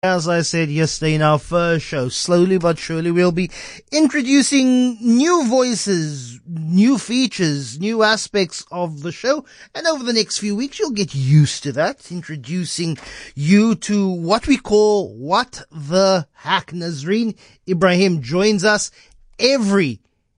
As I said yesterday in our first show, slowly but surely we'll be introducing new voices, new features, new aspects of the show. And over the next few weeks, you'll get used to that, introducing you to what we call What the Hack. Nazreen Ibrahim joins us every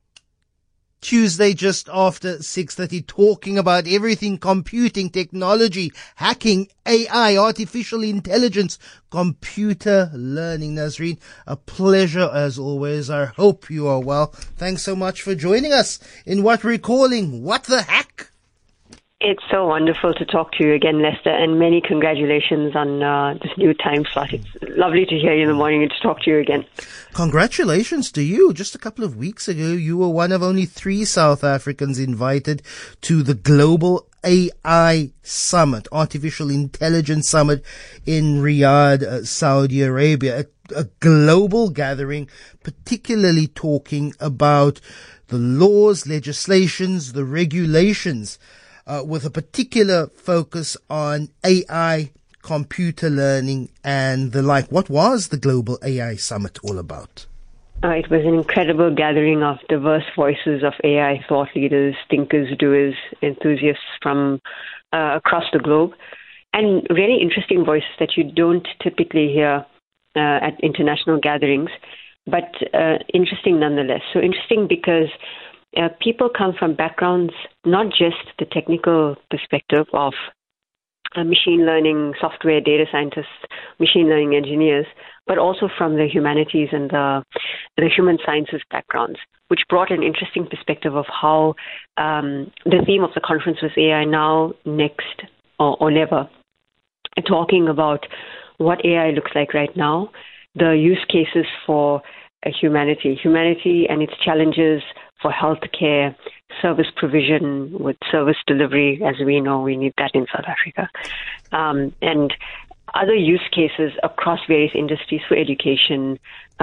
Tuesday just after 6:30, talking about everything computing, technology, hacking, AI, artificial intelligence, computer learning. Nazreen, a pleasure as always. I hope you are well. Thanks so much for joining us in what we're calling What the Hack. It's so wonderful to talk to you again, Lester, and many congratulations on this new time slot. It's lovely to hear you in the morning and to talk to you again. Congratulations to you. Just a couple of weeks ago, you were one of only 3 South Africans invited to the Global AI Summit, Artificial Intelligence Summit in Riyadh, Saudi Arabia, a global gathering, particularly talking about the laws, legislations, the regulations, with a particular focus on AI, computer learning, and the like. What was the Global AI Summit all about? It was an incredible gathering of diverse voices of AI thought leaders, thinkers, doers, enthusiasts from across the globe, and really interesting voices that you don't typically hear at international gatherings, but interesting nonetheless. So interesting because people come from backgrounds, not just the technical perspective of machine learning, software, data scientists, machine learning engineers, but also from the humanities and the human sciences backgrounds, which brought an interesting perspective of how the theme of the conference was AI now, next, or never. Talking about what AI looks like right now, the use cases for humanity and its challenges for healthcare, service provision with service delivery. As we know, we need that in South Africa. And other use cases across various industries for education,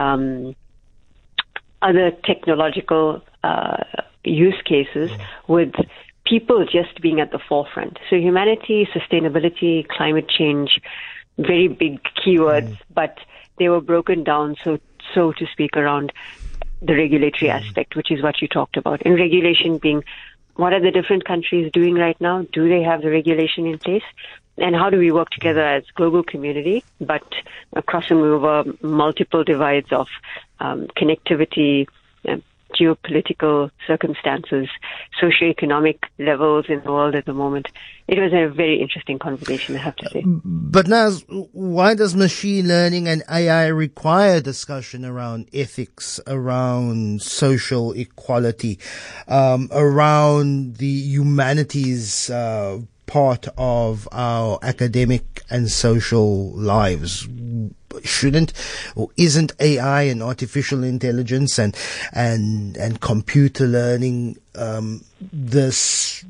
other technological use cases with people just being at the forefront. So humanity, sustainability, climate change, very big keywords, but they were broken down so to speak around the regulatory aspect, which is what you talked about. And regulation being, what are the different countries doing right now? Do they have the regulation in place? And how do we work together as global community, but crossing over multiple divides of connectivity, geopolitical circumstances, socioeconomic levels in the world at the moment. It was a very interesting conversation, I have to say. But Naz, why does machine learning and AI require discussion around ethics, around social equality, around the humanities part of our academic and social lives? Shouldn't or isn't AI and artificial intelligence and computer learning this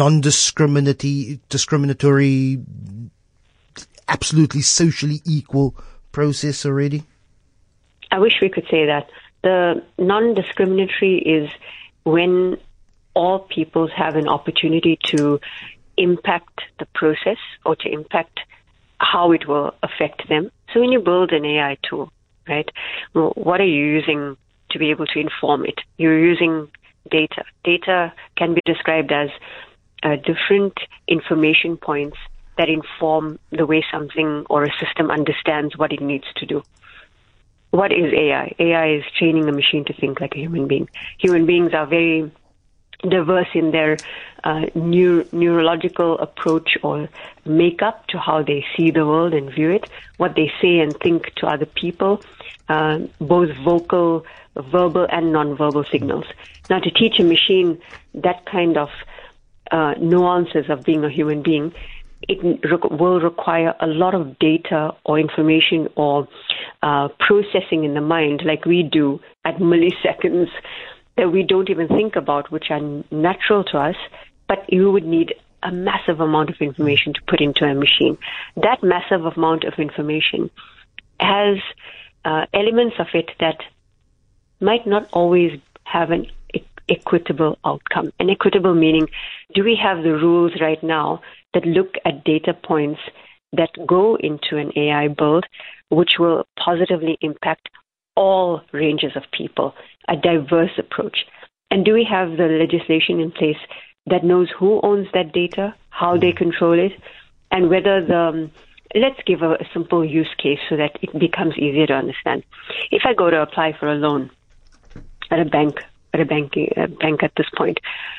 discriminatory, absolutely socially equal process already? I wish we could say that. The non-discriminatory is when all peoples have an opportunity to impact the process or to impact how it will affect them. So when you build an AI tool, right, well, what are you using to be able to inform it? You're using data. Data can be described as different information points that inform the way something or a system understands what it needs to do. What is AI? AI is training a machine to think like a human being. Human beings are very diverse in their neurological approach or makeup to how they see the world and view it, what they say and think to other people, both vocal, verbal, and non-verbal signals. Now, to teach a machine that kind of nuances of being a human being, it will require a lot of data or information or processing in the mind like we do at milliseconds that we don't even think about, which are natural to us, but you would need a massive amount of information to put into a machine. That massive amount of information has elements of it that might not always have an equitable outcome. An equitable meaning, do we have the rules right now that look at data points that go into an AI build which will positively impact all ranges of people, a diverse approach? And do we have the legislation in place that knows who owns that data, how they control it, and whether let's give a simple use case so that it becomes easier to understand. If I go to apply for a loan at a bank at this point,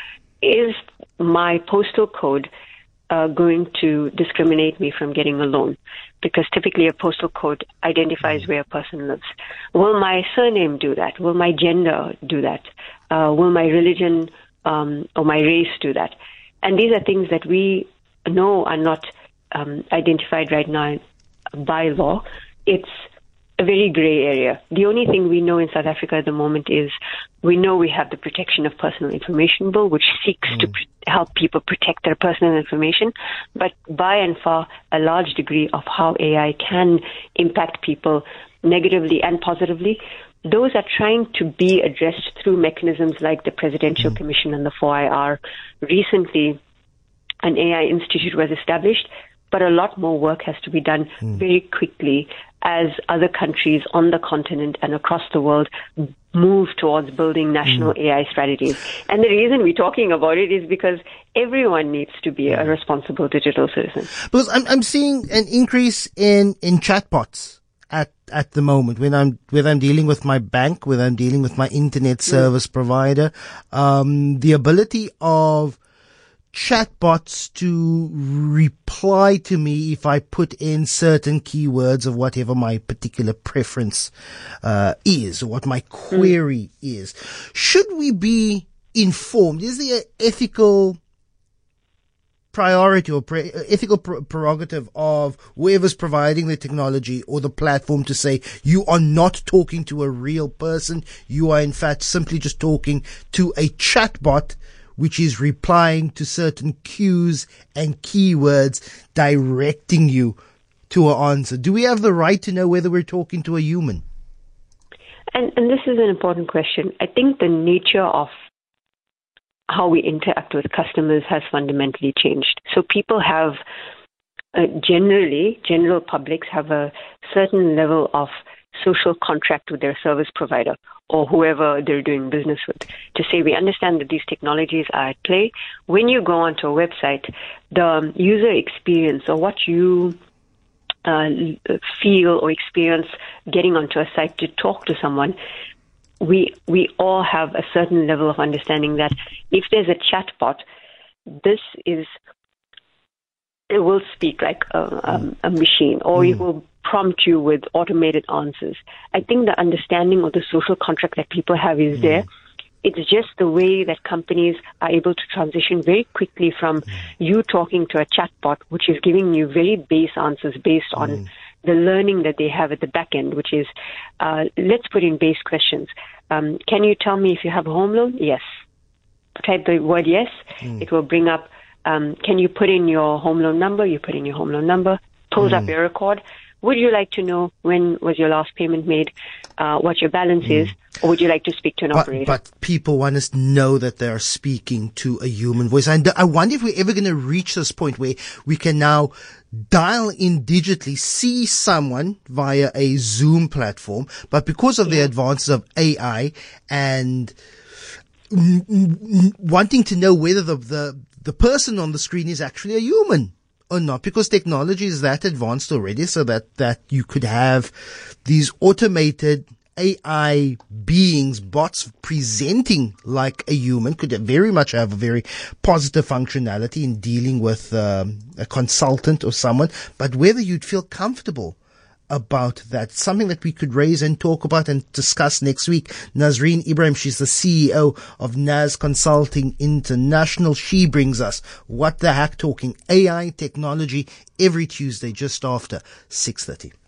is my postal code going to discriminate me from getting a loan? Because typically a postal code identifies where a person lives. Will my surname do that? Will my gender do that? Will my religion or my race do that? And these are things that we know are not identified right now by law. It's a very gray area. The only thing we know in South Africa at the moment is we know we have the Protection of Personal Information Bill, which seeks to help people protect their personal information. But by and far, a large degree of how AI can impact people negatively and positively, those are trying to be addressed through mechanisms like the Presidential Commission and the 4IR. Recently, an AI institute was established, but a lot more work has to be done very quickly as other countries on the continent and across the world move towards building national AI strategies. And the reason we're talking about it is because everyone needs to be a responsible digital citizen. Because I'm seeing an increase in chatbots at the moment when I'm dealing with my bank, when I'm dealing with my internet service provider, the ability of chatbots to reply to me if I put in certain keywords of whatever my particular preference is, or what my query is. Should we be informed? Is there an ethical priority or ethical prerogative of whoever's providing the technology or the platform to say, you are not talking to a real person, you are in fact simply just talking to a chatbot which is replying to certain cues and keywords directing you to an answer? Do we have the right to know whether we're talking to a human? And this is an important question. I think the nature of how we interact with customers has fundamentally changed. So people have general publics have a certain level of social contract with their service provider or whoever they're doing business with to say, we understand that these technologies are at play. When you go onto a website, the user experience or what you feel or experience getting onto a site to talk to someone, we all have a certain level of understanding that if there's a chatbot, it will speak like a machine, or it will prompt you with automated answers. I think the understanding of the social contract that people have is there. It's just the way that companies are able to transition very quickly from you talking to a chatbot, which is giving you very base answers based on the learning that they have at the back end, which is, let's put in base questions. Can you tell me if you have a home loan? Yes. Type the word yes. It will bring up, can you put in your home loan number? You put in your home loan number, pulls up your record. Would you like to know when was your last payment made, what your balance is, or would you like to speak to an operator? But people want us to know that they are speaking to a human voice. And I wonder if we're ever going to reach this point where we can now dial in digitally, see someone via a Zoom platform, but because of the advances of AI and wanting to know whether the person on the screen is actually a human or not, because technology is that advanced already, so that you could have these automated AI beings, bots presenting like a human, could very much have a very positive functionality in dealing with a consultant or someone. But whether you'd feel comfortable about that, something that we could raise and talk about and discuss next week. Nazreen Ibrahim, she's the CEO of NAS Consulting International. She brings us What the Hack, talking AI technology every Tuesday just after 6:30.